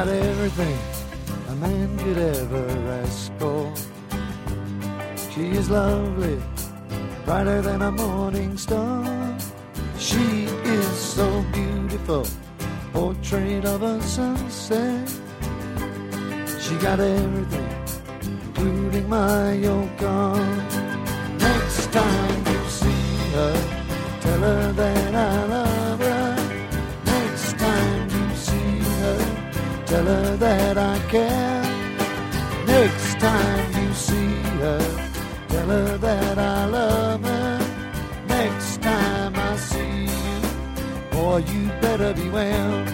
got everything a man could ever ask for. She is lovely, brighter than a morning star. She is so beautiful, portrait of a sunset. She got everything, including my yogurt. Next time you see her, tell her that I love her. Next time you see her, tell her that I care. Next time you see her, tell her that I love her. Next time I see you, boy, you better beware.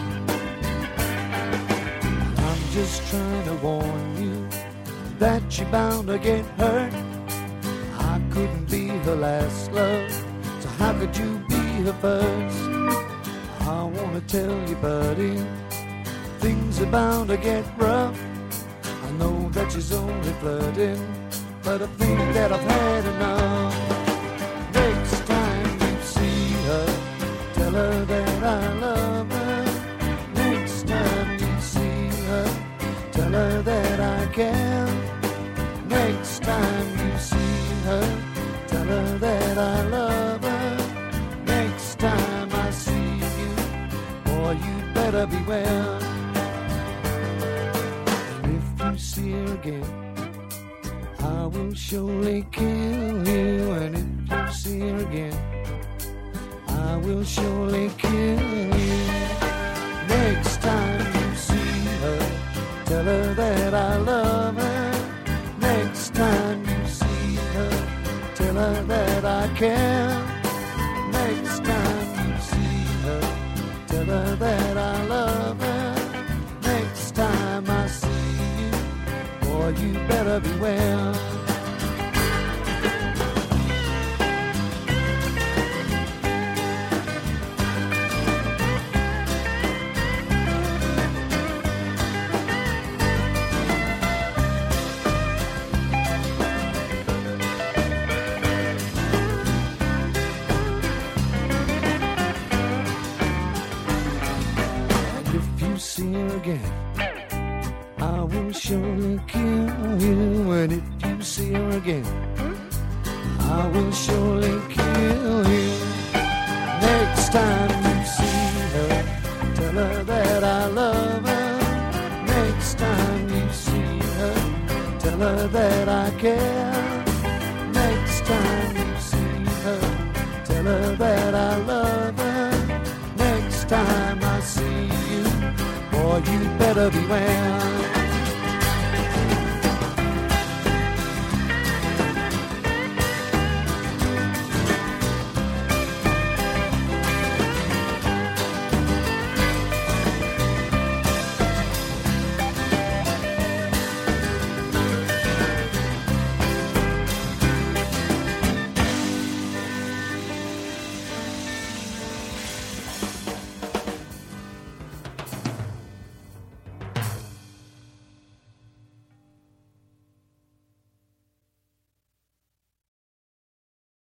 I'm just trying to warn you that you're bound to get hurt. I couldn't be her last love, so how could you be her first? I wanna tell you, buddy, things are bound to get rough. I know that she's only flirting, but I think that I've had enough. Next time you see her, tell her that I love her. Next time you see her, tell her that I care. Next time you see her, tell her that I love her. Next time I see you, boy, you better beware. And if you see her again, I will surely kill you. And if you see her again, I will surely kill you. Next time you see her, tell her that I love her. Next time you see her, tell her that I care. Next time you see her, tell her that I love her. Next time I see you, boy, you better beware. See her again, I will surely kill you. And if you see her again, I will surely kill you. Next time you see her, tell her that I love her. Next time you see her, tell her that I care. Next time you see her, tell her that I love her. Next time I see you, boy, you better beware.